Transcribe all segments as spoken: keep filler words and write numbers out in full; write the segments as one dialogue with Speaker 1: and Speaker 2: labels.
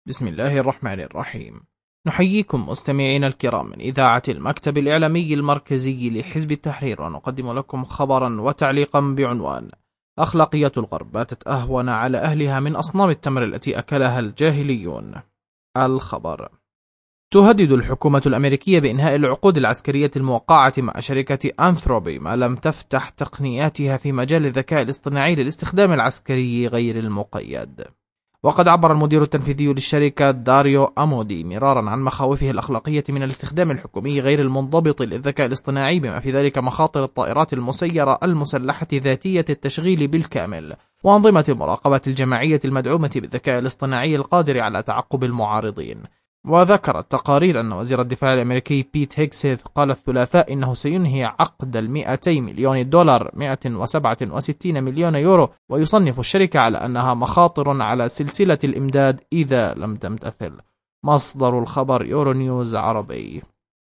Speaker 1: بسم الله الرحمن الرحيم. نحييكم مستمعين الكرام من إذاعة المكتب الإعلامي المركزي لحزب التحرير، ونقدم لكم خبرا وتعليقا بعنوان: أخلاقيات الغرب باتت أهون على أهلها من أصنام التمر التي أكلها الجاهليون. الخبر: تهدد الحكومة الأمريكية بإنهاء العقود العسكرية الموقعة مع شركة أنثروبي ما لم تفتح تقنياتها في مجال الذكاء الاصطناعي للاستخدام العسكري غير المقيد. وقد عبر المدير التنفيذي للشركة داريو أمودي مرارا عن مخاوفه الأخلاقية من الاستخدام الحكومي غير المنضبط للذكاء الاصطناعي، بما في ذلك مخاطر الطائرات المسيرة المسلحة ذاتية التشغيل بالكامل، وأنظمة المراقبة الجماعية المدعومة بالذكاء الاصطناعي القادر على تعقب المعارضين. وذكرت تقارير أن وزير الدفاع الأمريكي بيت هيكسيث قال الثلاثاء إنه سينهي عقد المئتي مليون دولار مئة وسبعة وستين مليون يورو، ويصنف الشركة على أنها مخاطر على سلسلة الإمداد إذا لم تمتثل. مصدر الخبر يورو نيوز عربي.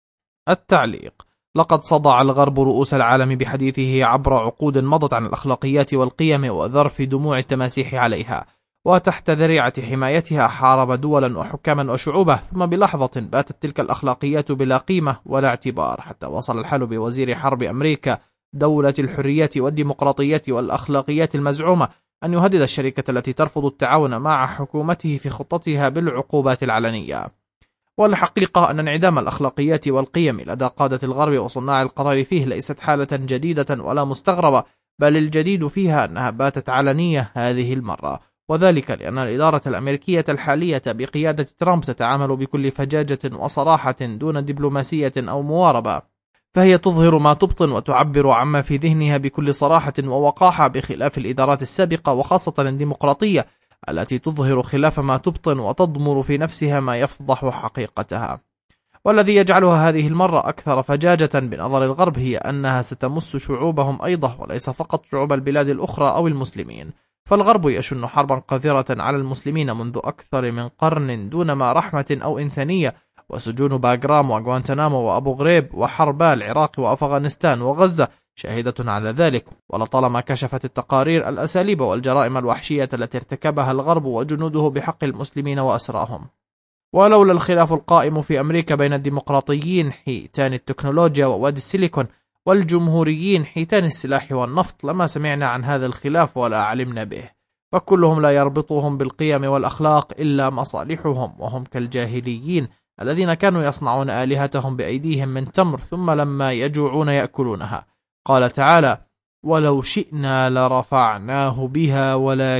Speaker 1: التعليق: لقد صدع الغرب رؤوس العالم بحديثه عبر عقود مضت عن الأخلاقيات والقيم وذرف دموع التماسيح عليها، وتحت ذريعة حمايتها حارب دولا وحكاما وشعوبا، ثم بلحظة باتت تلك الأخلاقيات بلا قيمة ولا اعتبار، حتى وصل الحال بوزير حرب أمريكا دولة الحريات والديمقراطيات والأخلاقيات المزعومة أن يهدد الشركة التي ترفض التعاون مع حكومته في خطتها بالعقوبات العلنية. والحقيقة أن انعدام الأخلاقيات والقيم لدى قادة الغرب وصناع القرار فيه ليست حالة جديدة ولا مستغربة، بل الجديد فيها أنها باتت علنية هذه المرة، وذلك لأن الإدارة الأمريكية الحالية بقيادة ترامب تتعامل بكل فجاجة وصراحة دون دبلوماسية أو مواربة، فهي تظهر ما تبطن وتعبر عما في ذهنها بكل صراحة ووقاحة، بخلاف الإدارات السابقة وخاصة الديمقراطية التي تظهر خلاف ما تبطن وتضمر في نفسها ما يفضح حقيقتها. والذي يجعلها هذه المرة أكثر فجاجة بنظر الغرب هي أنها ستمس شعوبهم أيضا، وليس فقط شعوب البلاد الأخرى أو المسلمين، فالغرب يشن حربا قذرة على المسلمين منذ أكثر من قرن دون ما رحمة أو إنسانية، وسجون باغرام وغوانتنامو وأبو غريب وحربا العراق وأفغانستان وغزة شاهدة على ذلك. ولطالما كشفت التقارير الأساليب والجرائم الوحشية التي ارتكبها الغرب وجنوده بحق المسلمين وأسراهم. ولولا الخلاف القائم في أمريكا بين الديمقراطيين حيتان التكنولوجيا ووادي السيليكون والجمهوريين حيتان السلاح والنفط لما سمعنا عن هذا الخلاف ولا علمنا به، فكلهم لا يربطهم بالقيم والأخلاق إلا مصالحهم، وهم كالجاهليين الذين كانوا يصنعون آلهتهم بأيديهم من تمر ثم لما يجوعون يأكلونها. قال تعالى: ولو شئنا لرفعناه بها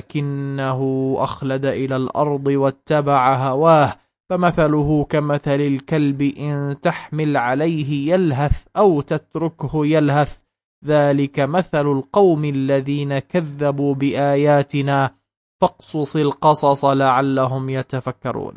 Speaker 1: ولكنه أخلد إلى الأرض واتبع هواه فمثله كمثل الكلب إن تحمل عليه يلهث أو تتركه يلهث ذلك مثل القوم الذين كذبوا بآياتنا فاقصص القصص لعلهم يتفكرون.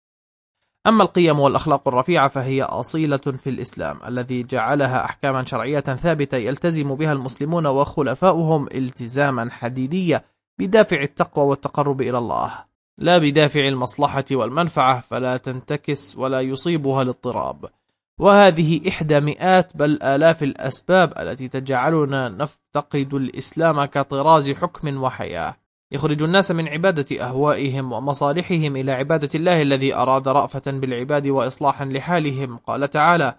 Speaker 1: أما القيم والأخلاق الرفيعة فهي أصيلة في الإسلام الذي جعلها أحكاما شرعية ثابتة يلتزم بها المسلمون وخلفاؤهم التزاما حديديا بدافع التقوى والتقرب إلى الله، لا بدافع المصلحة والمنفعة، فلا تنتكس ولا يصيبها الاضطراب. وهذه إحدى مئات بل آلاف الأسباب التي تجعلنا نفتقد الإسلام كطراز حكم وحياة، يخرج الناس من عبادة أهوائهم ومصالحهم إلى عبادة الله الذي أراد رأفة بالعباد وإصلاحا لحالهم. قال تعالى: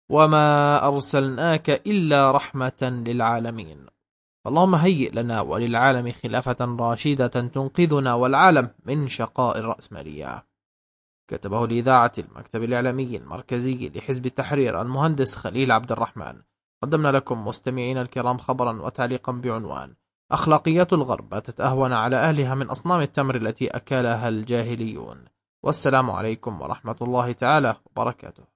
Speaker 1: وما أرسلناك إلا رحمة للعالمين. اللهم هيئ لنا وللعالم خلافة راشدة تنقذنا والعالم من شقاء الرأسمالية. كتبه لإذاعة المكتب الإعلامي المركزي لحزب التحرير المهندس خليل عبد الرحمن. قدمنا لكم مستمعين الكرام خبرا وتعليقا بعنوان: أخلاقيات الغرب باتت أهون على أهلها من أصنام التمر التي أكلها الجاهليون. والسلام عليكم ورحمة الله تعالى وبركاته.